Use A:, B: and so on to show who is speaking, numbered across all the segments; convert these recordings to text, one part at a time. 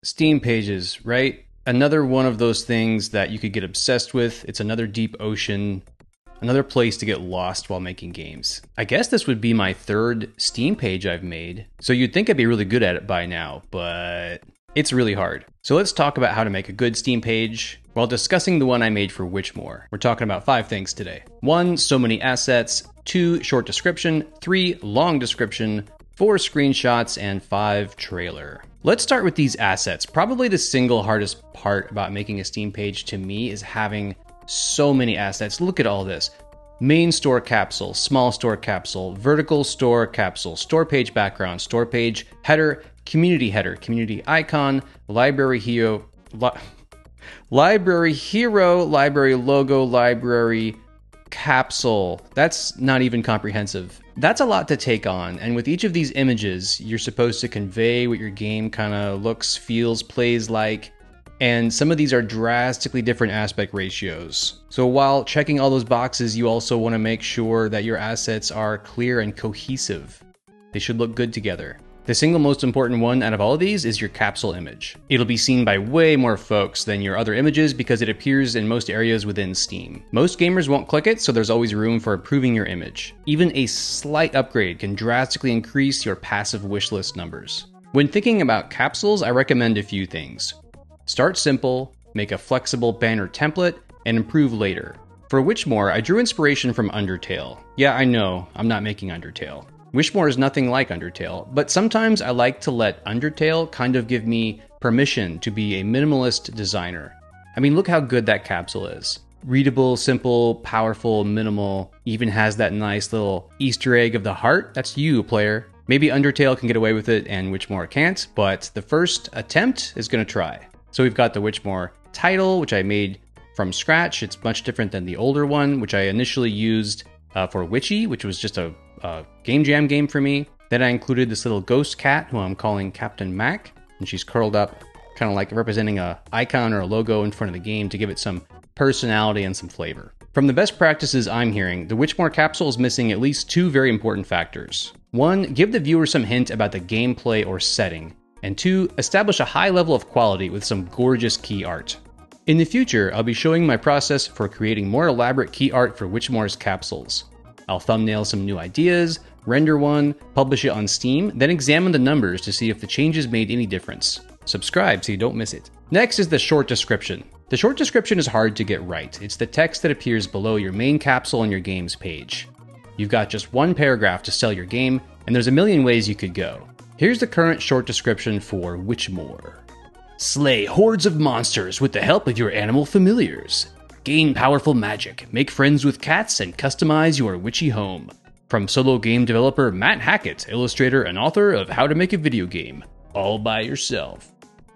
A: Steam pages, right? Another one of those things that you could get obsessed with. It's another deep ocean, another place to get lost while making games. I guess this would be my third Steam page I've made, so you'd think I'd be really good at it by now, but it's really hard. So let's talk about how to make a good Steam page while discussing the one I made for Witchmore. We're talking about 5 things today. 1, so many assets. 2, short description. 3, long description. 4, screenshots. And 5, trailer. Let's start with these assets. Probably the single hardest part about making a Steam page to me is having so many assets. Look at all this. Main store capsule, small store capsule, vertical store capsule, store page background, store page header, community icon, library hero, library logo, library capsule. That's not even comprehensive. That's a lot to take on, and with each of these images, you're supposed to convey what your game kind of looks, feels, plays like, and some of these are drastically different aspect ratios. So while checking all those boxes, you also want to make sure that your assets are clear and cohesive. They should look good together. The single most important one out of all of these is your capsule image. It'll be seen by way more folks than your other images because it appears in most areas within Steam. Most gamers won't click it, so there's always room for improving your image. Even a slight upgrade can drastically increase your passive wishlist numbers. When thinking about capsules, I recommend a few things. Start simple, make a flexible banner template, and improve later. For Witchmore, I drew inspiration from Undertale. Yeah, I know, I'm not making Undertale. Witchmore is nothing like Undertale, but sometimes I like to let Undertale kind of give me permission to be a minimalist designer. I mean, look how good that capsule is. Readable, simple, powerful, minimal, even has that nice little Easter egg of the heart. That's you, player. Maybe Undertale can get away with it and Witchmore can't, but the first attempt is going to try. So we've got the Witchmore title, which I made from scratch. It's much different than the older one, which I initially used for Witchy, which was just a game jam game for me. Then I included this little ghost cat who I'm calling Captain Mac, and she's curled up, kind of like representing a icon or a logo in front of the game to give it some personality and some flavor. From the best practices I'm hearing, the Witchmore capsule is missing at least 2 very important factors. 1, give the viewer some hint about the gameplay or setting, and 2, establish a high level of quality with some gorgeous key art. In the future, I'll be showing my process for creating more elaborate key art for Witchmore's capsules. I'll thumbnail some new ideas, render one, publish it on Steam, then examine the numbers to see if the changes made any difference. Subscribe so you don't miss it. Next is the short description. The short description is hard to get right. It's the text that appears below your main capsule on your game's page. You've got just one paragraph to sell your game, and there's a million ways you could go. Here's the current short description for Witchmore. Slay hordes of monsters with the help of your animal familiars. Gain powerful magic, make friends with cats, and customize your witchy home. From solo game developer Matt Hackett, illustrator and author of How to Make a Video Game, all by yourself.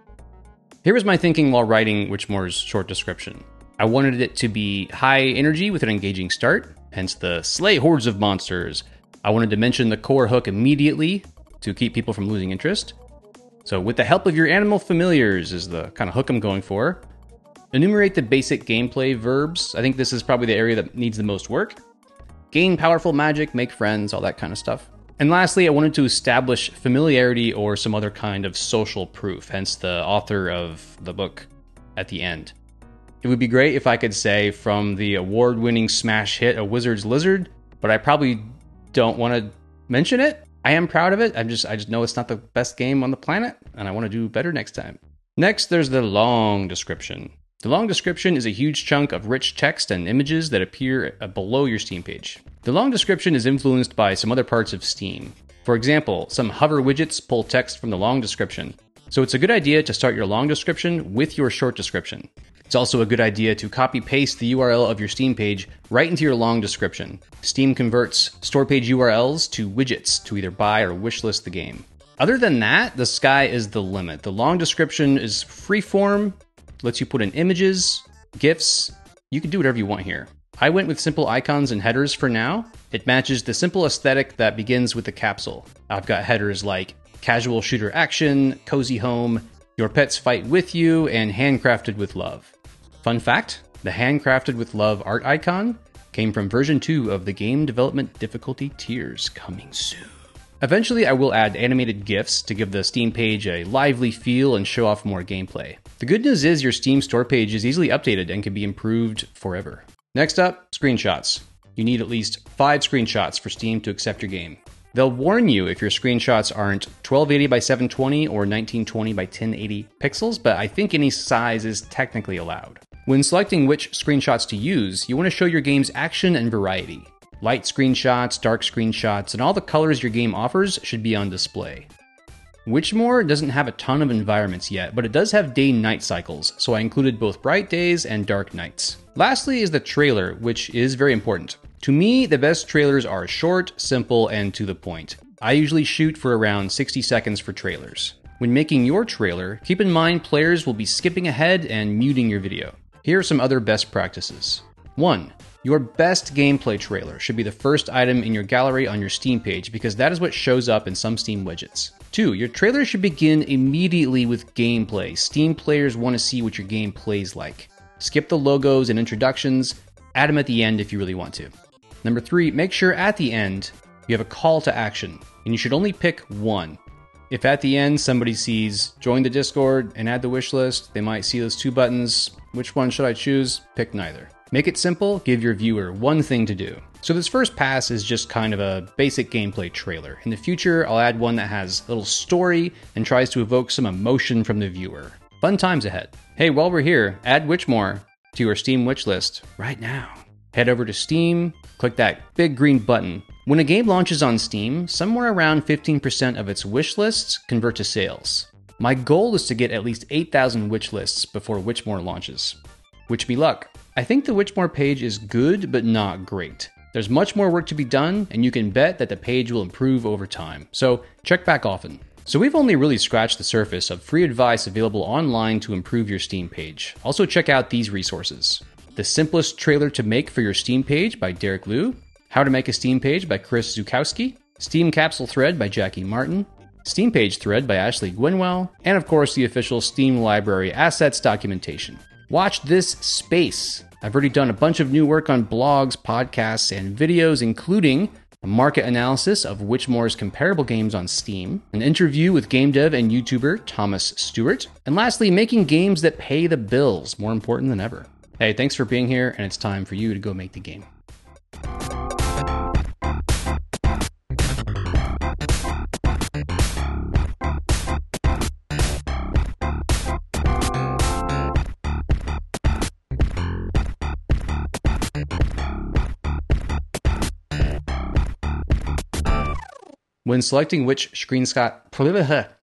A: Here was my thinking while writing Witchmore's short description. I wanted it to be high energy with an engaging start, hence the slay hordes of monsters. I wanted to mention the core hook immediately to keep people from losing interest. So with the help of your animal familiars is the kind of hook I'm going for. Enumerate the basic gameplay verbs. I think this is probably the area that needs the most work. Gain powerful magic, make friends, all that kind of stuff. And lastly, I wanted to establish familiarity or some other kind of social proof, hence the author of the book at the end. It would be great if I could say from the award-winning smash hit A Wizard's Lizard, but I probably don't want to mention it. I am proud of it. I just know it's not the best game on the planet, and I want to do better next time. Next, there's the long description. The long description is a huge chunk of rich text and images that appear below your Steam page. The long description is influenced by some other parts of Steam. For example, some hover widgets pull text from the long description. So it's a good idea to start your long description with your short description. It's also a good idea to copy-paste the URL of your Steam page right into your long description. Steam converts store page URLs to widgets to either buy or wishlist the game. Other than that, the sky is the limit. The long description is freeform, lets you put in images, GIFs. You can do whatever you want here. I went with simple icons and headers for now. It matches the simple aesthetic that begins with the capsule. I've got headers like casual shooter action, cozy home, your pets fight with you, and handcrafted with love. Fun fact, the handcrafted with love art icon came from version 2 of the game development difficulty tiers, coming soon. Eventually, I will add animated GIFs to give the Steam page a lively feel and show off more gameplay. The good news is your Steam store page is easily updated and can be improved forever. Next up, screenshots. You need at least 5 screenshots for Steam to accept your game. They'll warn you if your screenshots aren't 1280 by 720 or 1920 by 1080 pixels, but I think any size is technically allowed. When selecting which screenshots to use, you want to show your game's action and variety. Light screenshots, dark screenshots, and all the colors your game offers should be on display. Witchmoor doesn't have a ton of environments yet, but it does have day-night cycles, so I included both bright days and dark nights. Lastly is the trailer, which is very important. To me, the best trailers are short, simple, and to the point. I usually shoot for around 60 seconds for trailers. When making your trailer, keep in mind players will be skipping ahead and muting your video. Here are some other best practices. 1. Your best gameplay trailer should be the first item in your gallery on your Steam page because that is what shows up in some Steam widgets. 2. Your trailer should begin immediately with gameplay. Steam players want to see what your game plays like. Skip the logos and introductions, add them at the end if you really want to. Number 3, make sure at the end you have a call to action, and you should only pick one. If at the end somebody sees join the Discord and add the wish list, they might see those 2 buttons. Which one should I choose? Pick neither. Make it simple, give your viewer one thing to do. So this first pass is just kind of a basic gameplay trailer. In the future, I'll add one that has a little story and tries to evoke some emotion from the viewer. Fun times ahead. Hey, while we're here, add Witchmoor to your Steam wish list right now. Head over to Steam, click that big green button. When a game launches on Steam, somewhere around 15% of its wish lists convert to sales. My goal is to get at least 8,000 wish lists before Witchmoor launches. Wish me luck. I think the Witchmoor page is good, but not great. There's much more work to be done, and you can bet that the page will improve over time. So check back often. So we've only really scratched the surface of free advice available online to improve your Steam page. Also check out these resources. The Simplest Trailer to Make for Your Steam Page by Derek Liu, How to Make a Steam Page by Chris Zukowski, Steam Capsule Thread by Jackie Martin, Steam Page Thread by Ashley Gwynwell, and of course the official Steam Library Assets documentation. Watch this space. I've already done a bunch of new work on blogs, podcasts, and videos, including a market analysis of Witchmoor's comparable games on Steam, an interview with game dev and YouTuber Thomas Stewart, and lastly, making games that pay the bills, more important than ever. Hey, thanks for being here, and it's time for you to go make the game. When selecting which screenshot